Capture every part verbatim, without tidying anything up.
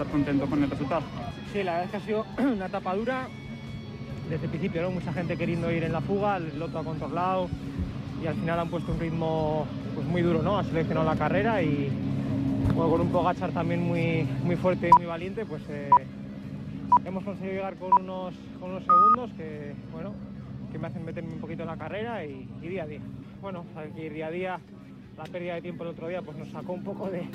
estar contento con el resultado. Sí, la verdad es que ha sido una etapa dura desde el principio, ¿no? Mucha gente queriendo ir en la fuga, el loto ha controlado y al final han puesto un ritmo pues muy duro, ¿no? Ha seleccionado la carrera y bueno, con un Pogačar también muy, muy fuerte y muy valiente, pues eh, hemos conseguido llegar con unos, con unos segundos que, bueno, que me hacen meterme un poquito en la carrera y, y día a día. Bueno, hay que ir día a día. La pérdida de tiempo el otro día pues nos sacó un poco de,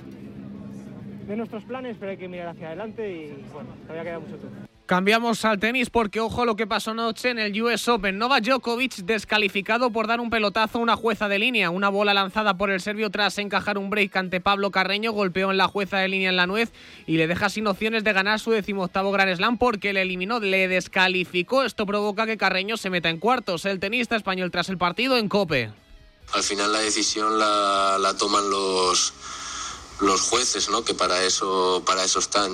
de nuestros planes, pero hay que mirar hacia adelante y bueno, todavía queda mucho tiempo. Cambiamos al tenis porque ojo lo que pasó anoche en el U S Open. Novak Djokovic descalificado por dar un pelotazo a una jueza de línea. Una bola lanzada por el serbio tras encajar un break ante Pablo Carreño golpeó en la jueza de línea en la nuez y le deja sin opciones de ganar su decimoctavo Grand Slam porque le eliminó, le descalificó. Esto provoca que Carreño se meta en cuartos. El tenista español tras el partido en COPE. Al final la decisión la, la toman los... los jueces, ¿no? Que para eso para eso están.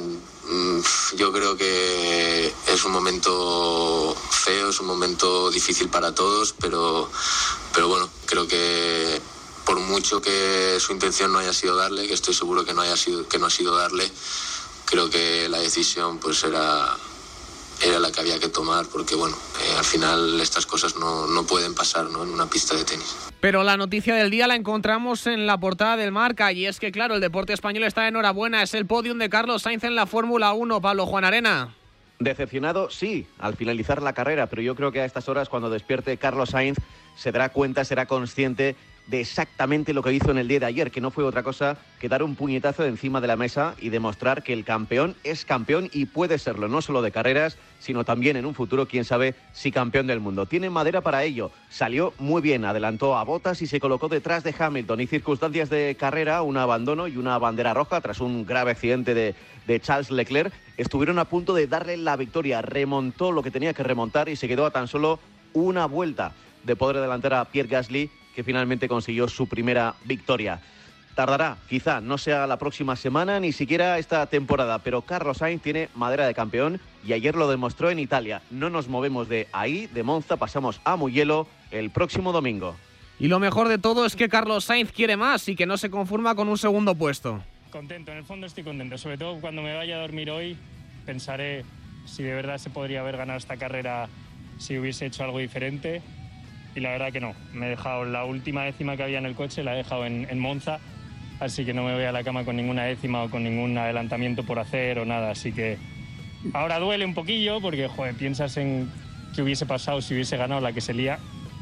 Yo creo que es un momento feo, es un momento difícil para todos, pero pero bueno, creo que por mucho que su intención no haya sido darle, que estoy seguro que no haya sido que no ha sido darle, creo que la decisión pues era era la que había que tomar, porque bueno, eh, al final estas cosas no, no pueden pasar, ¿no? En una pista de tenis. Pero la noticia del día la encontramos en la portada del Marca y es que claro, el deporte español está de enhorabuena, es el podium de Carlos Sainz en la Fórmula uno. Pablo Juan Arena. Decepcionado, sí, al finalizar la carrera, pero yo creo que a estas horas cuando despierte Carlos Sainz se dará cuenta, será consciente de exactamente lo que hizo en el día de ayer, que no fue otra cosa que dar un puñetazo de encima de la mesa y demostrar que el campeón es campeón y puede serlo, no solo de carreras, sino también en un futuro, quién sabe, si campeón del mundo. Tiene madera para ello, salió muy bien, adelantó a Bottas y se colocó detrás de Hamilton y circunstancias de carrera, un abandono y una bandera roja tras un grave accidente de, de Charles Leclerc, estuvieron a punto de darle la victoria, remontó lo que tenía que remontar y se quedó a tan solo una vuelta de poder adelantar a Pierre Gasly, que finalmente consiguió su primera victoria. Tardará, quizá no sea la próxima semana, ni siquiera esta temporada, pero Carlos Sainz tiene madera de campeón y ayer lo demostró en Italia. No nos movemos de ahí, de Monza, pasamos a Mugello el próximo domingo. Y lo mejor de todo es que Carlos Sainz quiere más y que no se conforma con un segundo puesto. Contento, en el fondo estoy contento, sobre todo cuando me vaya a dormir hoy pensaré si de verdad se podría haber ganado esta carrera si hubiese hecho algo diferente. Y la verdad que no, me he dejado la última décima que había en el coche, la he dejado en, en Monza, así que no me voy a la cama con ninguna décima o con ningún adelantamiento por hacer o nada, así que ahora duele un poquillo porque, joder, piensas en qué hubiese pasado si hubiese ganado la que se lía,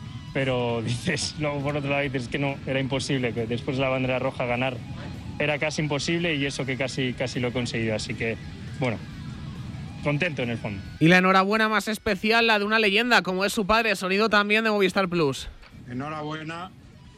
pero dices, luego por otro lado dices que no, era imposible, que después de la bandera roja ganar era casi imposible y eso que casi, casi lo he conseguido, así que, bueno, contento en el fondo. Y la enhorabuena más especial, la de una leyenda, como es su padre, sonido también de Movistar Plus. Enhorabuena,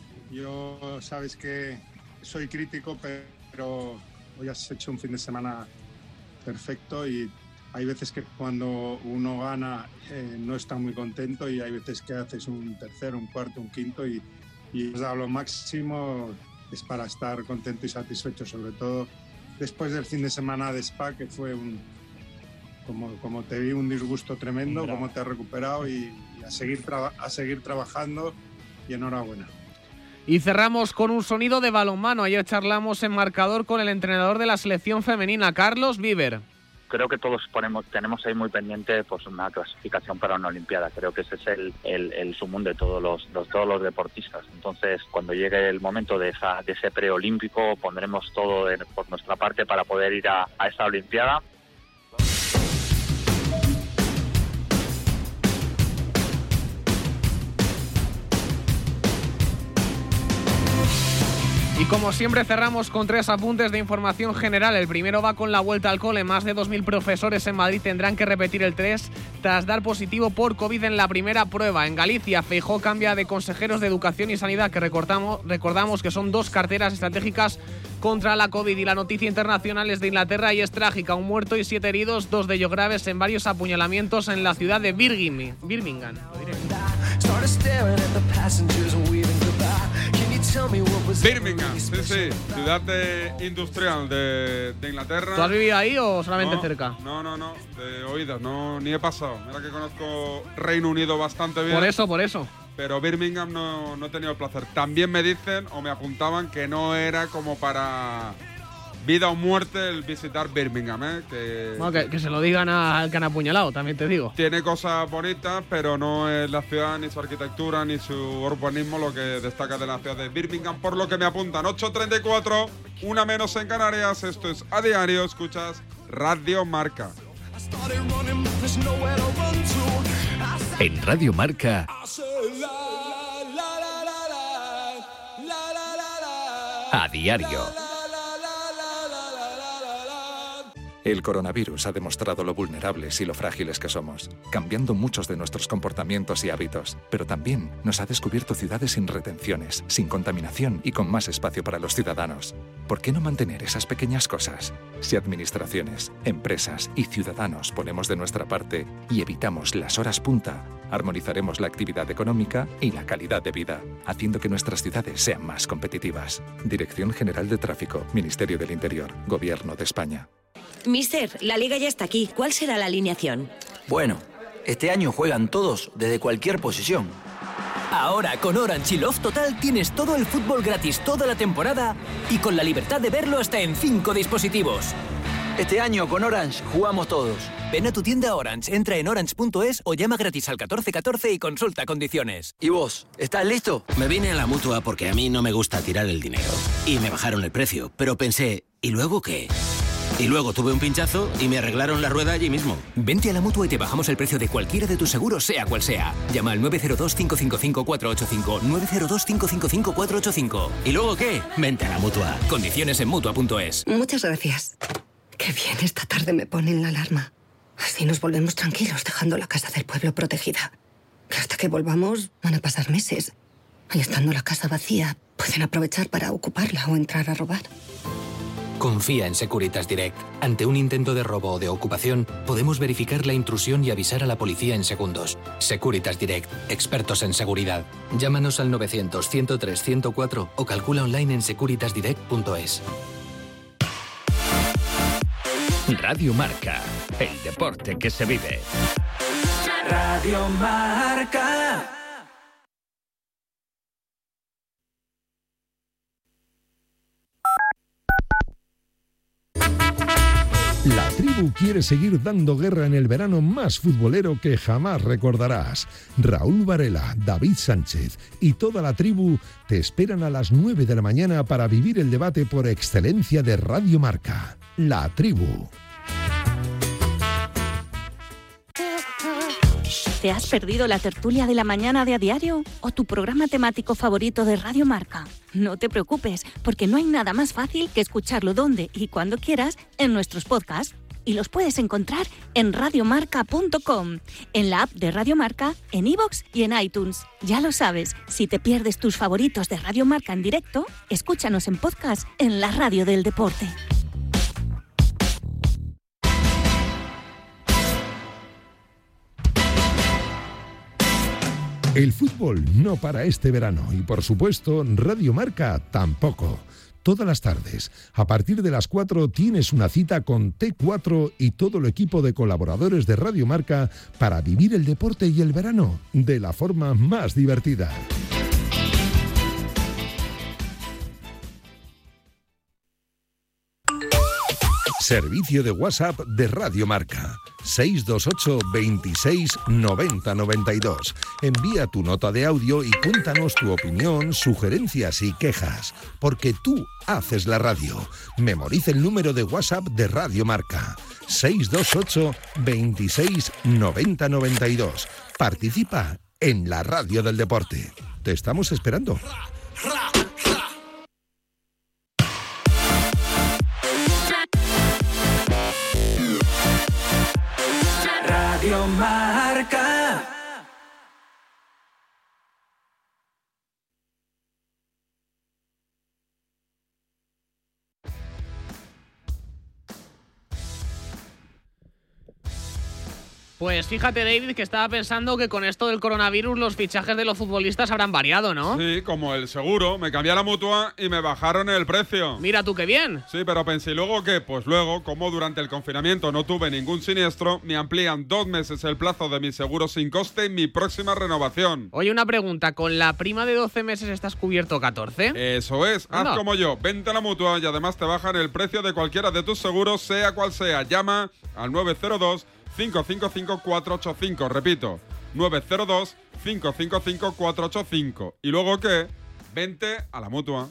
yo sabes que soy crítico, pero hoy has hecho un fin de semana perfecto y hay veces que cuando uno gana eh, no está muy contento y hay veces que haces un tercero, un cuarto, un quinto y, y has dado lo máximo, es para estar contento y satisfecho, sobre todo después del fin de semana de Spa, que fue un Como, como te vi, un disgusto tremendo, cómo te has recuperado y, y a, seguir traba, a seguir trabajando y enhorabuena. Y cerramos con un sonido de balonmano. Ayer charlamos en marcador con el entrenador de la selección femenina, Carlos Viver. Creo que todos ponemos, tenemos ahí muy pendiente pues una clasificación para una Olimpiada. Creo que ese es el, el, el sumum de todos los, los, todos los deportistas. Entonces, cuando llegue el momento de, esa, de ese preolímpico, pondremos todo de, por nuestra parte para poder ir a, a esa Olimpiada. Y como siempre cerramos con tres apuntes de información general. El primero va con la vuelta al cole. Más de dos mil profesores en Madrid tendrán que repetir el test tras dar positivo por COVID en la primera prueba. En Galicia, Feijóo cambia de consejeros de Educación y Sanidad, que recordamos, recordamos que son dos carteras estratégicas contra la COVID. Y la noticia internacional es de Inglaterra y es trágica. Un muerto y siete heridos, dos de ellos graves en varios apuñalamientos en la ciudad de Birmingham. Birmingham, lo diré. Birmingham, sí, sí, ciudad de, industrial de, de Inglaterra. ¿Tú has vivido ahí o solamente no, cerca? No, no, no, de oídas, no, ni he pasado. Mira que conozco Reino Unido bastante bien. Por eso, por eso. Pero Birmingham no, no he tenido el placer. También me dicen o me apuntaban que no era como para vida o muerte el visitar Birmingham, ¿eh? Que, bueno, que, que se lo digan al que han apuñalado, también te digo. Tiene cosas bonitas, pero no es la ciudad, ni su arquitectura, ni su urbanismo lo que destaca de la ciudad de Birmingham, por lo que me apuntan. ocho treinta y cuatro, una menos en Canarias. Esto es A Diario, escuchas Radio Marca. En Radio Marca, A Diario. El coronavirus ha demostrado lo vulnerables y lo frágiles que somos, cambiando muchos de nuestros comportamientos y hábitos, pero también nos ha descubierto ciudades sin retenciones, sin contaminación y con más espacio para los ciudadanos. ¿Por qué no mantener esas pequeñas cosas? Si administraciones, empresas y ciudadanos ponemos de nuestra parte y evitamos las horas punta, armonizaremos la actividad económica y la calidad de vida, haciendo que nuestras ciudades sean más competitivas. Dirección General de Tráfico, Ministerio del Interior, Gobierno de España. Mister, la liga ya está aquí. ¿Cuál será la alineación? Bueno, este año juegan todos desde cualquier posición. Ahora con Orange y Love Total tienes todo el fútbol gratis toda la temporada y con la libertad de verlo hasta en cinco dispositivos. Este año con Orange jugamos todos. Ven a tu tienda Orange, entra en orange punto es o llama gratis al catorce catorce y consulta condiciones. ¿Y vos? ¿Estás listo? Me vine a la Mutua porque a mí no me gusta tirar el dinero. Y me bajaron el precio, pero pensé, ¿y luego qué? Y luego tuve un pinchazo y me arreglaron la rueda allí mismo. Vente a la Mutua y te bajamos el precio de cualquiera de tus seguros, sea cual sea. Llama al nueve cero dos, cinco cinco cinco, cuatro ocho cinco, nueve cero dos, cinco cinco cinco, cuatro ocho cinco. ¿Y luego qué? Vente a la Mutua. Condiciones en Mutua punto es. Muchas gracias. Qué bien, esta tarde me ponen la alarma. Así nos volvemos tranquilos, dejando la casa del pueblo protegida. Que hasta que volvamos van a pasar meses. Y estando la casa vacía, pueden aprovechar para ocuparla o entrar a robar. Confía en Securitas Direct. Ante un intento de robo o de ocupación, podemos verificar la intrusión y avisar a la policía en segundos. Securitas Direct, expertos en seguridad. Llámanos al novecientos, ciento tres, ciento cuatro o calcula online en securitas direct punto es. Radio Marca, el deporte que se vive. Radio Marca. La tribu quiere seguir dando guerra en el verano más futbolero que jamás recordarás. Raúl Varela, David Sánchez y toda la tribu te esperan a las nueve de la mañana para vivir el debate por excelencia de Radio Marca. La tribu. ¿Te has perdido la tertulia de la mañana de A Diario o tu programa temático favorito de Radio Marca? No te preocupes, porque no hay nada más fácil que escucharlo donde y cuando quieras en nuestros podcasts. Y los puedes encontrar en radiomarca punto com, en la app de Radio Marca, en iVoox y en iTunes. Ya lo sabes, si te pierdes tus favoritos de Radio Marca en directo, escúchanos en podcast en la radio del deporte. El fútbol no para este verano y, por supuesto, Radio Marca tampoco. Todas las tardes, a partir de las cuatro, tienes una cita con T cuatro y todo el equipo de colaboradores de Radio Marca para vivir el deporte y el verano de la forma más divertida. Servicio de WhatsApp de Radio Marca. seis dos ocho, veintiséis, noventa, noventa y dos. Envía tu nota de audio y cuéntanos tu opinión, sugerencias y quejas, porque tú haces la radio. Memoriza el número de WhatsApp de Radio Marca. seis dos ocho, veintiséis, noventa, noventa y dos. Participa en la radio del deporte. Te estamos esperando. Radio Marca. Pues fíjate, David, que estaba pensando que con esto del coronavirus los fichajes de los futbolistas habrán variado, ¿no? Sí, como el seguro. Me cambié a la Mutua y me bajaron el precio. Mira tú qué bien. Sí, pero pensé, ¿y luego qué? Pues luego, como durante el confinamiento no tuve ningún siniestro, me amplían dos meses el plazo de mi seguro sin coste en mi próxima renovación. Oye, una pregunta. ¿Con la prima de doce meses estás cubierto catorce? Eso es. Haz No. como yo. Vente a la Mutua y además te bajan el precio de cualquiera de tus seguros, sea cual sea. Llama al nueve cero dos, cinco cinco cinco, cuatro ocho cinco. Repito, nueve cero dos, cinco cinco cinco, cuatro ocho cinco. ¿Y luego qué? Vente a la Mutua.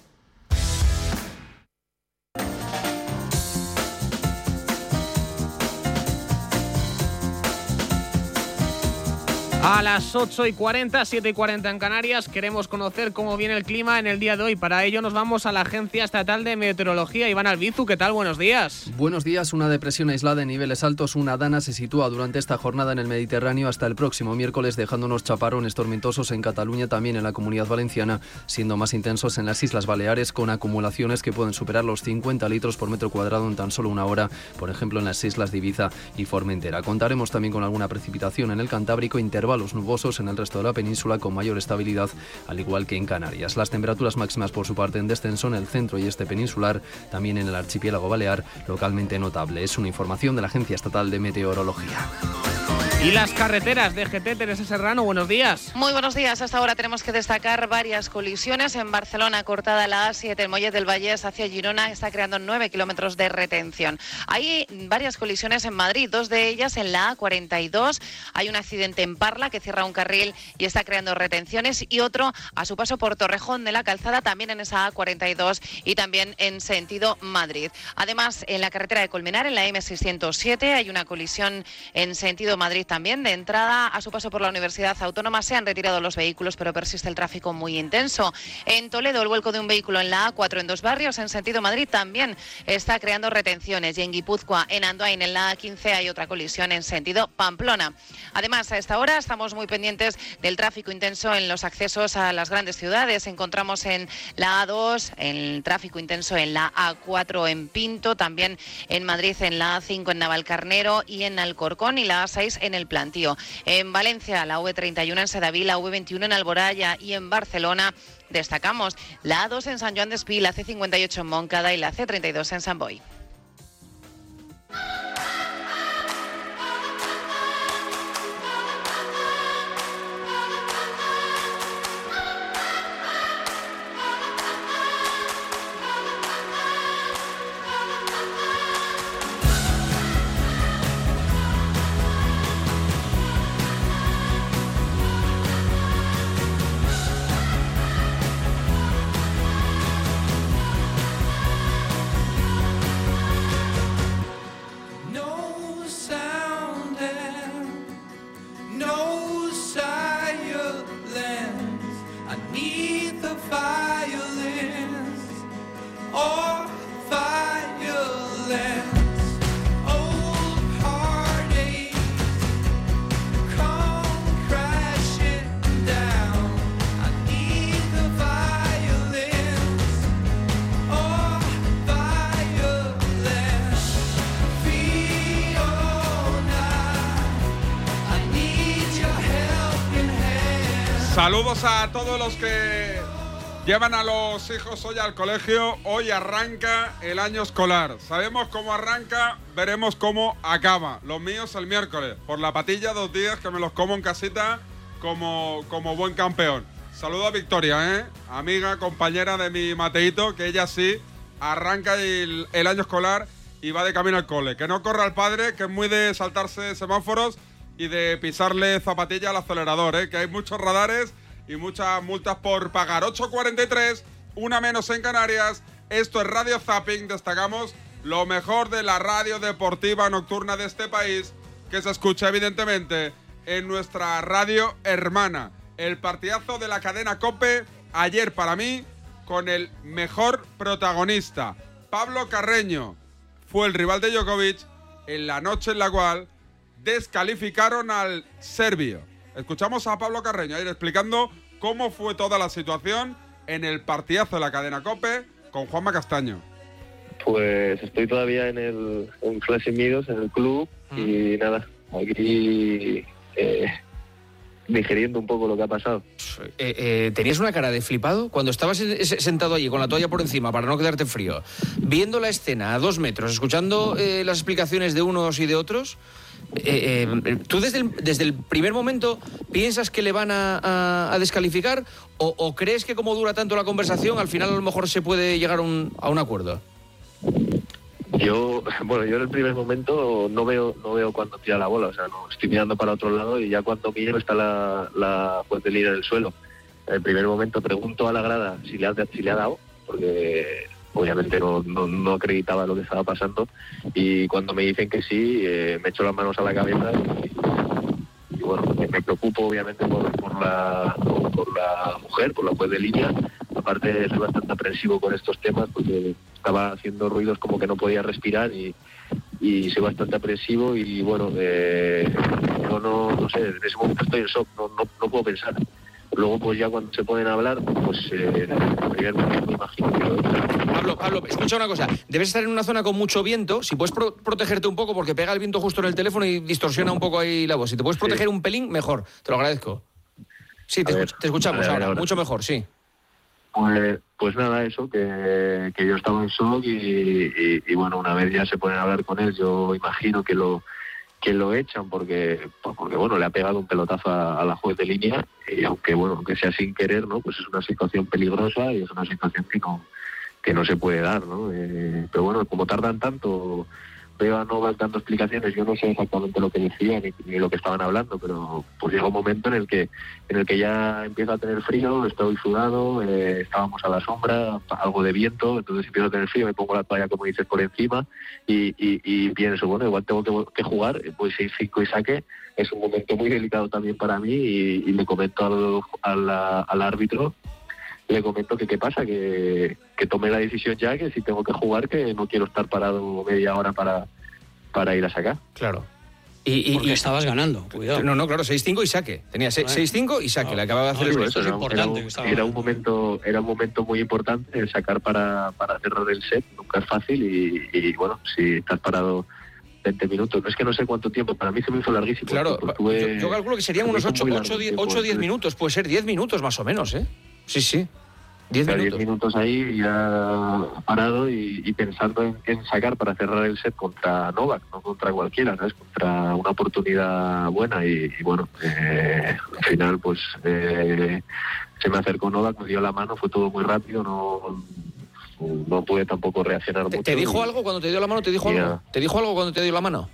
A las ocho y cuarenta, siete y cuarenta en Canarias, queremos conocer cómo viene el clima en el día de hoy. Para ello nos vamos a la Agencia Estatal de Meteorología. Iván Albizu, ¿qué tal? Buenos días. Buenos días. Una depresión aislada en niveles altos, una dana, se sitúa durante esta jornada en el Mediterráneo hasta el próximo miércoles, dejando unos chaparrones tormentosos en Cataluña, también en la Comunidad Valenciana, siendo más intensos en las Islas Baleares, con acumulaciones que pueden superar los cincuenta litros por metro cuadrado en tan solo una hora, por ejemplo en las islas de Ibiza y Formentera. Contaremos también con alguna precipitación en el Cantábrico, intervalos nubosos en el resto de la península con mayor estabilidad, al igual que en Canarias. Las temperaturas máximas por su parte en descenso en el centro y este peninsular, también en el archipiélago balear, localmente notable. Es una información de la Agencia Estatal de Meteorología. Y las carreteras de G T, Teresa Serrano, buenos días. Muy buenos días. Hasta ahora tenemos que destacar varias colisiones. En Barcelona, cortada la A siete, el Mollet del Vallès hacia Girona, está creando nueve kilómetros de retención. Hay varias colisiones en Madrid, dos de ellas en la A cuarenta y dos. Hay un accidente en Parla que cierra un carril y está creando retenciones, y otro a su paso por Torrejón de la Calzada, también en esa A cuarenta y dos y también en sentido Madrid. Además, en la carretera de Colmenar, en la M seiscientos siete, hay una colisión en sentido Madrid también. De entrada, a su paso por la Universidad Autónoma, se han retirado los vehículos, pero persiste el tráfico muy intenso. En Toledo, el vuelco de un vehículo en la A cuatro en Dos Barrios, en sentido Madrid, también está creando retenciones. Y en Guipúzcoa, en Andoain, en la A quince, hay otra colisión en sentido Pamplona. Además, a esta hora estamos muy pendientes del tráfico intenso en los accesos a las grandes ciudades. Encontramos en la A dos el tráfico intenso en la A cuatro en Pinto, también en Madrid en la A cinco en Navalcarnero y en Alcorcón, y la A seis en el Plantío. En Valencia, la V treinta y uno en Sedaví, la V veintiuno en Alboraya, y en Barcelona destacamos la A dos en San Joan d'Espí, la C cincuenta y ocho en Montcada y la C treinta y dos en Sant Boi. Saludos a todos los que llevan a los hijos hoy al colegio. Hoy arranca el año escolar. Sabemos cómo arranca, veremos cómo acaba. Los míos el miércoles. Por la patilla, dos días que me los como en casita como, como buen campeón. Saludo a Victoria, ¿eh? Amiga, compañera de mi Mateito, que ella sí arranca el, el año escolar y va de camino al cole. Que no corra el padre, que es muy de saltarse semáforos y de pisarle zapatilla al acelerador, ¿eh? Que hay muchos radares y muchas multas por pagar. ocho cuarenta y tres, una menos en Canarias. Esto es Radio Zapping. Destacamos lo mejor de la radio deportiva nocturna de este país, que se escucha evidentemente en nuestra radio hermana. El partidazo de la cadena COPE ayer para mí, con el mejor protagonista. Pablo Carreño fue el rival de Djokovic en la noche en la cual descalificaron al serbio. Escuchamos a Pablo Carreño ayer explicando cómo fue toda la situación en el partidazo de la cadena COPE con Juanma Castaño. Pues estoy todavía en el en Classic Meadows, en el club, mm. y nada, aquí eh, digeriendo un poco lo que ha pasado. Eh, eh, ¿Tenías una cara de flipado cuando estabas sentado allí con la toalla por encima para no quedarte frío, viendo la escena a dos metros, escuchando eh, las explicaciones de unos y de otros? Eh, eh, ¿Tú desde el, desde el primer momento piensas que le van a, a, a descalificar o, o crees que como dura tanto la conversación al final a lo mejor se puede llegar a un, a un acuerdo? Yo, bueno, yo en el primer momento no veo no veo cuando tira la bola, o sea, no estoy mirando para otro lado y ya cuando miro está la, la juez de línea en el suelo. En el primer momento pregunto a la grada si le ha, si le ha dado, porque obviamente no, no, no acreditaba lo que estaba pasando, y cuando me dicen que sí, eh, me echo las manos a la cabeza y, y bueno, me, me preocupo obviamente por, por, la, por la mujer, por la juez de línea. Aparte soy bastante aprensivo con estos temas porque estaba haciendo ruidos como que no podía respirar y, y soy bastante aprensivo y bueno, eh, yo no, no sé, en ese momento estoy en shock, no, no, no puedo pensar. Luego pues ya cuando se ponen a hablar, pues eh, primero me imagino que lo... Pablo, Pablo, escucha una cosa, debes estar en una zona con mucho viento, si puedes pro- protegerte un poco porque pega el viento justo en el teléfono y distorsiona un poco ahí la voz, si te puedes proteger sí. un pelín, mejor, te lo agradezco. Sí, te, ver, escuch- te escuchamos ver, ahora, ahora, mucho mejor, sí. Pues, pues nada, eso, que, que yo estaba en shock y, y, y bueno, una vez ya se ponen a hablar con él, yo imagino que lo que lo echan porque porque bueno, le ha pegado un pelotazo a, a la juez de línea y aunque bueno, aunque sea sin querer, ¿no? Pues es una situación peligrosa y es una situación que no que no se puede dar, ¿no? Eh, pero bueno, como tardan tanto, veo a Novak dando explicaciones, yo no sé exactamente lo que decía ni, ni lo que estaban hablando, pero pues llega un momento en el que en el que ya empiezo a tener frío, estoy sudado, eh, estábamos a la sombra, algo de viento, entonces empiezo a tener frío, me pongo la toalla, como dices, por encima y, y, y pienso, bueno, igual tengo que, que jugar, pues seis cinco y saque, es un momento muy delicado también para mí y, y le comento al, al, al árbitro, le comento que qué pasa, que, que tome la decisión ya, que si tengo que jugar, que no quiero estar parado media hora para, para ir a sacar. Claro. Y, y, Porque y estabas ganando, cuidado. No, no, claro, seis cinco y saque. Tenía seis cinco y saque, no, le acababa de hacer no, el esto es era, importante. Era, un, era un momento era un momento muy importante el sacar para, para cerrar el set, nunca es fácil y, y bueno, si estás parado veinte minutos, no es que no sé cuánto tiempo, para mí se me hizo larguísimo. Claro, tuve, yo, yo calculo que serían unos ocho o diez minutos, puede ser diez minutos más o menos, ¿eh? Sí, sí. diez minutos. minutos ahí ya parado y, y pensando en, en sacar para cerrar el set contra Novak, no contra cualquiera, ¿sabes? Contra una oportunidad buena y, y bueno, eh, al final pues eh, se me acercó Novak, me dio la mano, fue todo muy rápido, no, no pude tampoco reaccionar ¿Te, mucho. ¿Te dijo y, algo cuando te dio la mano? ¿Te dijo algo? Ya. ¿Te dijo algo cuando te dio la mano?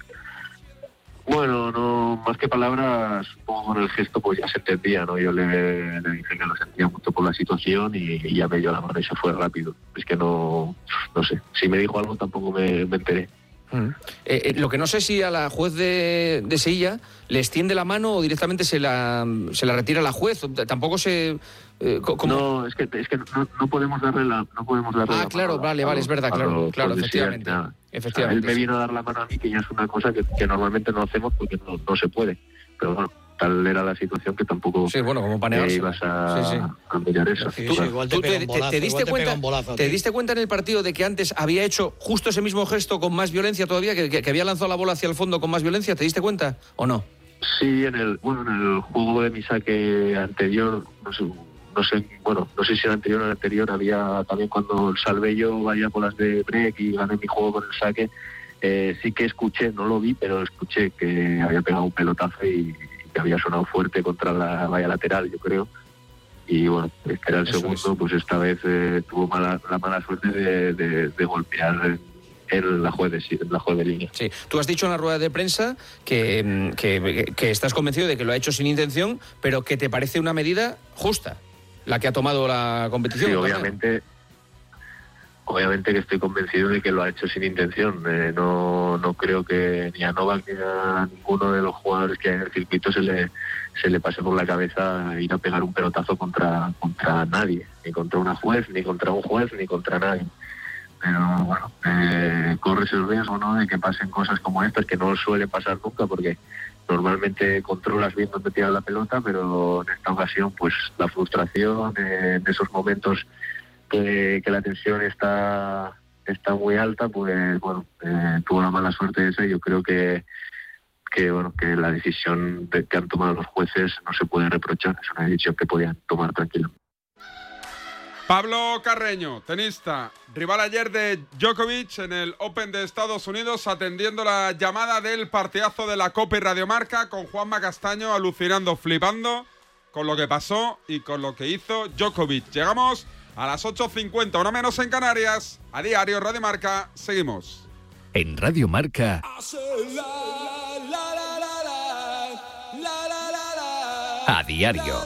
Bueno, no, más que palabras, como con el gesto, pues ya se entendía, ¿no? Yo le, le dije que lo sentía mucho por la situación y, y ya me dio la mano y se fue rápido. Es que no, no sé, si me dijo algo tampoco me, me enteré. Mm. Eh, eh, lo que no sé si a la juez de, de Sevilla le extiende la mano o directamente se la, se la retira la juez. Tampoco se... Eh, ¿cómo? No, es que, es que no, no podemos darle la no podemos darle Ah, la claro, mano vale, a, vale, es verdad, claro, los, claro, los efectivamente. Nada. efectivamente O sea, él me sí. vino a dar la mano a mí, que ya es una cosa que, que normalmente no hacemos porque no, no se puede. Pero bueno, tal era la situación que tampoco sí, bueno, como para eh, ibas a, sí, sí. a mirar eso. Sí, sí, igual te, ¿Tú pega te, un bolazo, te, te diste igual te cuenta, pega un bolazo, ¿Te tío. diste cuenta en el partido de que antes había hecho justo ese mismo gesto con más violencia todavía, que, que, que había lanzado la bola hacia el fondo con más violencia? ¿Te diste cuenta o no? Sí, en el bueno en el juego de mi saque anterior, no sé, no sé, bueno, no sé si el anterior o el anterior había también cuando salvé yo vaya por las de break y gané mi juego con el saque, eh, sí que escuché, no lo vi, pero escuché que había pegado un pelotazo y, y que había sonado fuerte contra la valla lateral, yo creo. Y bueno, este era el Eso segundo, es. Pues esta vez eh, tuvo mala, la mala suerte de, de, de golpear en la juez de, en la juez de línea. Sí, tú has dicho en la rueda de prensa que, que, que estás convencido de que lo ha hecho sin intención, pero que te parece una medida justa la que ha tomado la competición. Sí, obviamente, obviamente que estoy convencido de que lo ha hecho sin intención. Eh, no, no creo que ni a Novak ni a ninguno de los jugadores que hay en el circuito se le, se le pase por la cabeza ir a pegar un pelotazo contra, contra nadie, ni contra una juez, ni contra un juez, ni contra nadie. Pero bueno, eh, corres el riesgo, ¿no?, de que pasen cosas como estas, que no suele pasar nunca, porque normalmente controlas bien dónde tiras la pelota, pero en esta ocasión, pues la frustración, eh, en esos momentos que, que la tensión está está muy alta, pues bueno, eh, tuvo la mala suerte esa y yo creo que que bueno que la decisión de, que han tomado los jueces no se puede reprochar, es una decisión que podían tomar tranquilamente. Pablo Carreño, tenista, rival ayer de Djokovic en el Open de Estados Unidos, atendiendo la llamada del partidazo de la Copa y Radiomarca, con Juanma Castaño alucinando, flipando con lo que pasó y con lo que hizo Djokovic. Llegamos a las ocho cincuenta, una menos en Canarias. A diario, Radio Marca, seguimos. En Radio Marca, a diario.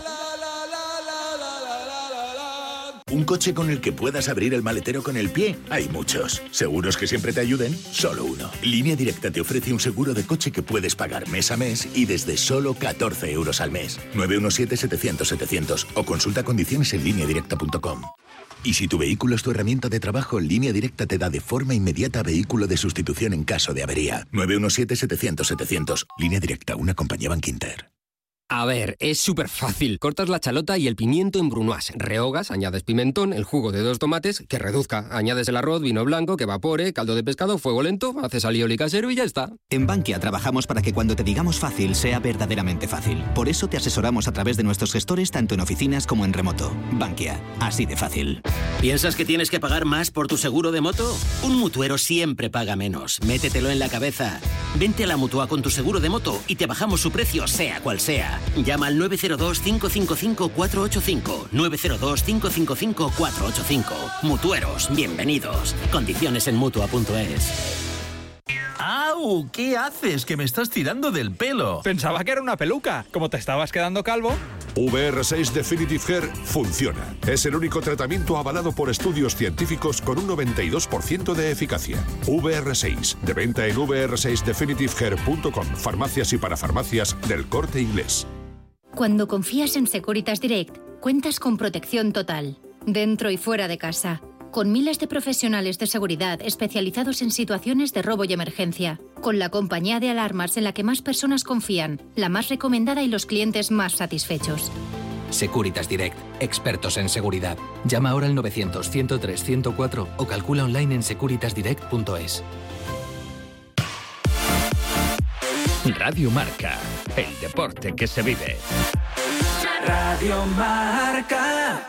¿Un coche con el que puedas abrir el maletero con el pie? Hay muchos. ¿Seguros que siempre te ayuden? Solo uno. Línea Directa te ofrece un seguro de coche que puedes pagar mes a mes y desde solo catorce euros al mes. nueve uno siete, setecientos, setecientos o consulta condiciones en línea directa punto com. Y si tu vehículo es tu herramienta de trabajo, Línea Directa te da de forma inmediata vehículo de sustitución en caso de avería. nueve uno siete, setecientos, setecientos. Línea Directa, una compañía Bankinter. A ver, es súper fácil. Cortas la chalota y el pimiento en brunoise. Rehogas, añades pimentón, el jugo de dos tomates, que reduzca. Añades el arroz, vino blanco, que evapore, caldo de pescado, fuego lento, haces alioli casero y ya está. En Bankia trabajamos para que cuando te digamos fácil, sea verdaderamente fácil. Por eso te asesoramos a través de nuestros gestores tanto en oficinas como en remoto. Bankia, así de fácil. ¿Piensas que tienes que pagar más por tu seguro de moto? Un mutuero siempre paga menos. Métetelo en la cabeza. Vente a la Mutua con tu seguro de moto y te bajamos su precio, sea cual sea. Llama al nueve cero dos, cinco cinco cinco, cuatro ocho cinco. nueve cero dos, cinco cinco cinco, cuatro ocho cinco. Mutueros, bienvenidos. Condiciones en mutua punto es. ¡Au! ¿Qué haces? Que me estás tirando del pelo. Pensaba que era una peluca. Como te estabas quedando calvo. V R seis Definitive Hair funciona. Es el único tratamiento avalado por estudios científicos con un noventa y dos por ciento de eficacia. V R seis, de venta en v r seis definitive hair punto com, farmacias y parafarmacias del Corte Inglés. Cuando confías en Securitas Direct, cuentas con protección total, dentro y fuera de casa, con miles de profesionales de seguridad especializados en situaciones de robo y emergencia, con la compañía de alarmas en la que más personas confían, la más recomendada y los clientes más satisfechos. Securitas Direct, expertos en seguridad. Llama ahora al novecientos, ciento tres, ciento cuatro o calcula online en securitas direct punto es. Radio Marca, el deporte que se vive. Radio Marca.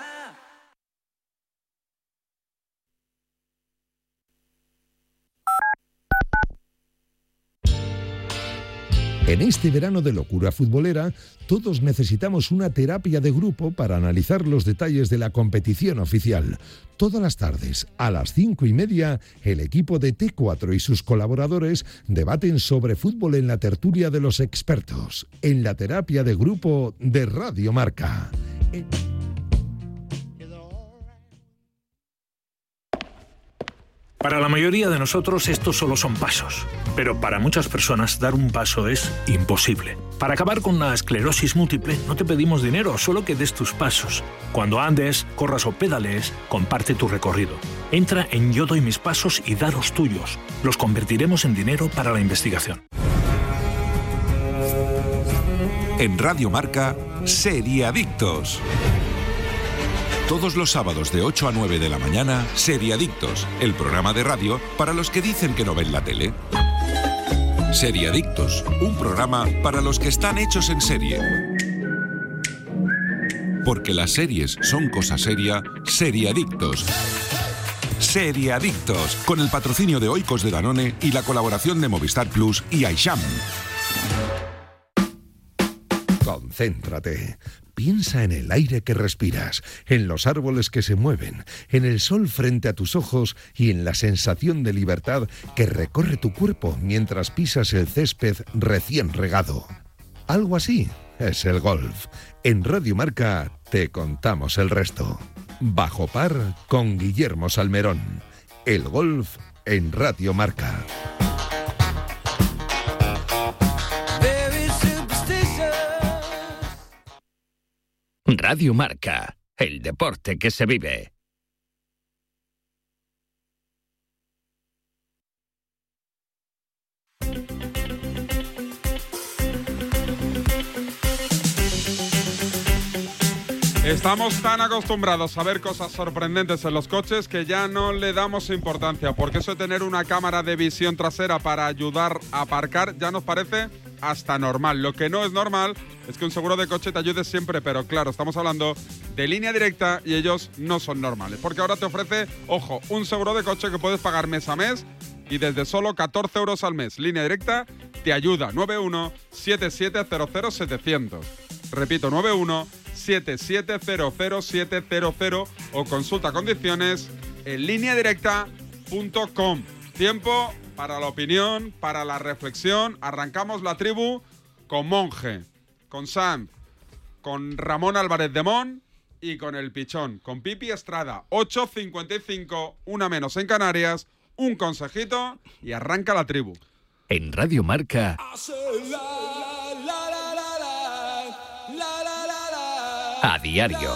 En este verano de locura futbolera, todos necesitamos una terapia de grupo para analizar los detalles de la competición oficial. Todas las tardes, a las cinco y media, el equipo de T cuatro y sus colaboradores debaten sobre fútbol en la tertulia de los expertos, en la terapia de grupo de Radio Marca. Para la mayoría de nosotros estos solo son pasos, pero para muchas personas dar un paso es imposible. Para acabar con la esclerosis múltiple no te pedimos dinero, solo que des tus pasos. Cuando andes, corras o pedalees, comparte tu recorrido. Entra en Yo doy mis pasos y da los tuyos. Los convertiremos en dinero para la investigación. En Radio Marca, Seriadictos. Todos los sábados de ocho a nueve de la mañana, Seriadictos, el programa de radio para los que dicen que no ven la tele. Seriadictos, un programa para los que están hechos en serie. Porque las series son cosa seria, Seriadictos. Seriadictos, con el patrocinio de Oikos de Danone y la colaboración de Movistar Plus y Aisham. Concéntrate. Piensa en el aire que respiras, en los árboles que se mueven, en el sol frente a tus ojos y en la sensación de libertad que recorre tu cuerpo mientras pisas el césped recién regado. Algo así es el golf. En Radio Marca te contamos el resto. Bajo par con Guillermo Salmerón. El golf en Radio Marca. Radio Marca, el deporte que se vive. Estamos tan acostumbrados a ver cosas sorprendentes en los coches que ya no le damos importancia, porque eso de tener una cámara de visión trasera para ayudar a aparcar ya nos parece hasta normal. Lo que no es normal es que un seguro de coche te ayude siempre, pero claro, estamos hablando de Línea Directa y ellos no son normales. Porque ahora te ofrece, ojo, un seguro de coche que puedes pagar mes a mes y desde solo catorce euros al mes. Línea Directa te ayuda. nueve uno siete siete cero cero siete cero cero. Repito, nueve uno siete siete cero cero siete cero cero o consulta condiciones en línea directa punto com. Tiempo para la opinión, para la reflexión. Arrancamos la tribu con Monje, con Sam, con Ramón Álvarez de Mon y con El Pichón, con Pipi Estrada. ocho cincuenta y cinco, una menos en Canarias, un consejito y arranca la tribu. En Radio Marca, a diario.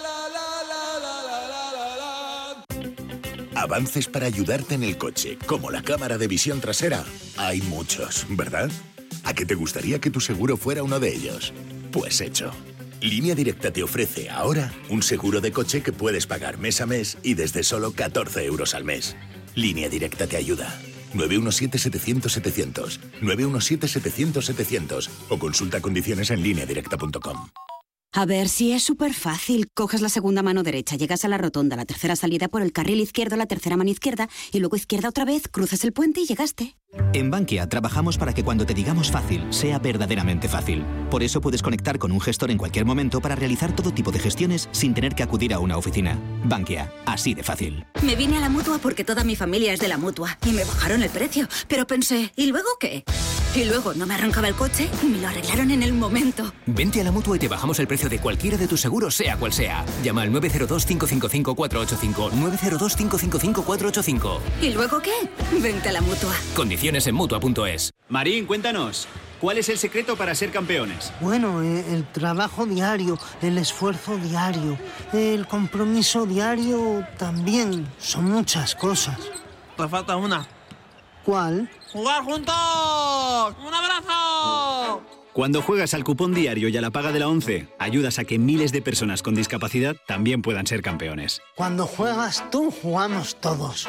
Avances para ayudarte en el coche, como la cámara de visión trasera, hay muchos, ¿verdad? ¿A qué te gustaría que tu seguro fuera uno de ellos? Pues hecho. Línea Directa te ofrece ahora un seguro de coche que puedes pagar mes a mes y desde solo catorce euros al mes. Línea Directa te ayuda. nueve uno siete siete cero cero siete cero cero, nueve uno siete siete cero cero siete cero cero o consulta condiciones en línea directa punto com. A ver, si es súper fácil. Coges la segunda mano derecha, llegas a la rotonda, la tercera salida por el carril izquierdo, la tercera mano izquierda y luego izquierda otra vez, cruzas el puente y llegaste. En Bankia trabajamos para que cuando te digamos fácil, sea verdaderamente fácil. Por eso puedes conectar con un gestor en cualquier momento para realizar todo tipo de gestiones sin tener que acudir a una oficina. Bankia, así de fácil. Me vine a la Mutua porque toda mi familia es de la Mutua y me bajaron el precio. Pero pensé, ¿y luego qué? Y luego no me arrancaba el coche y me lo arreglaron en el momento. Vente a la Mutua y te bajamos el precio de cualquiera de tus seguros, sea cual sea. Llama al nueve cero dos, cinco cinco cinco, cuatro ocho cinco, nueve cero dos, cinco cinco cinco, cuatro ocho cinco. ¿Y luego qué? Vente a la Mutua. Condiciones en Mutua punto es. Marín, cuéntanos, ¿cuál es el secreto para ser campeones? Bueno, eh, el trabajo diario, el esfuerzo diario, el compromiso diario también. Son muchas cosas. Te falta una. ¿Cuál? ¡Jugar juntos! ¡Un abrazo! Cuando juegas al cupón diario y a la paga de la ONCE, ayudas a que miles de personas con discapacidad también puedan ser campeones. Cuando juegas tú, jugamos todos.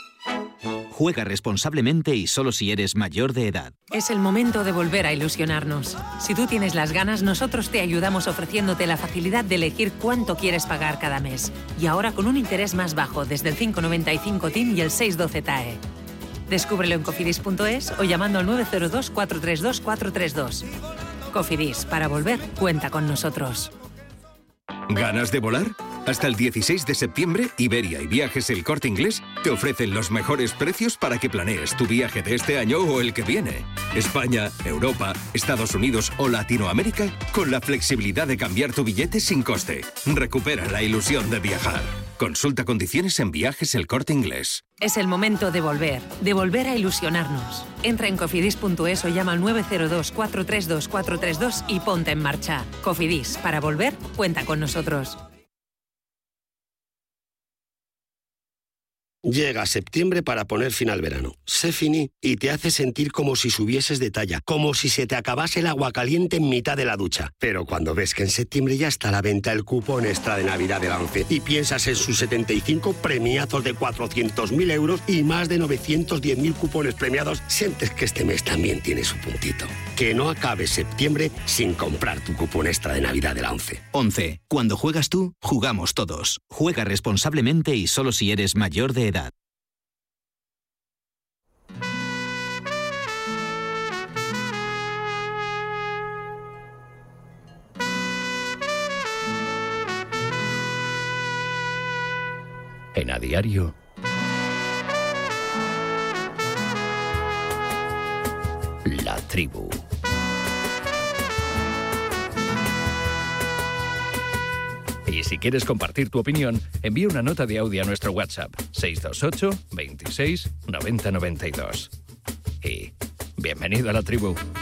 Juega responsablemente y solo si eres mayor de edad. Es el momento de volver a ilusionarnos. Si tú tienes las ganas, nosotros te ayudamos ofreciéndote la facilidad de elegir cuánto quieres pagar cada mes. Y ahora con un interés más bajo, desde el cinco noventa y cinco T I M y el seis doce T A E. Descúbrelo en cofidis punto es o llamando al nueve cero dos, cuatro tres dos, cuatro tres dos. Cofidis, para volver, cuenta con nosotros. ¿Ganas de volar? Hasta el dieciséis de septiembre, Iberia y Viajes El Corte Inglés te ofrecen los mejores precios para que planees tu viaje de este año o el que viene. España, Europa, Estados Unidos o Latinoamérica, con la flexibilidad de cambiar tu billete sin coste. Recupera la ilusión de viajar. Consulta condiciones en Viajes El Corte Inglés. Es el momento de volver, de volver a ilusionarnos. Entra en cofidis punto es o llama al nueve cero dos, cuatro tres dos, cuatro tres dos y ponte en marcha. Cofidis, para volver, cuenta con nosotros. Llega septiembre para poner fin al verano. Sé Fini y te hace sentir como si subieses de talla, como si se te acabase el agua caliente en mitad de la ducha. Pero cuando ves que en septiembre ya está a la venta el cupón extra de Navidad de la ONCE y piensas en sus setenta y cinco premiazos de cuatrocientos mil euros y más de novecientos diez mil cupones premiados, sientes que este mes también tiene su puntito. Que no acabe septiembre sin comprar tu cupón extra de Navidad de la ONCE. ONCE. Cuando juegas tú, jugamos todos. Juega responsablemente y solo si eres mayor de edad. En A Diario, La Tribu. Y si quieres compartir tu opinión, envía una nota de audio a nuestro WhatsApp seis dos ocho, veintiséis, noventa noventa y dos. Y bienvenido a la tribu.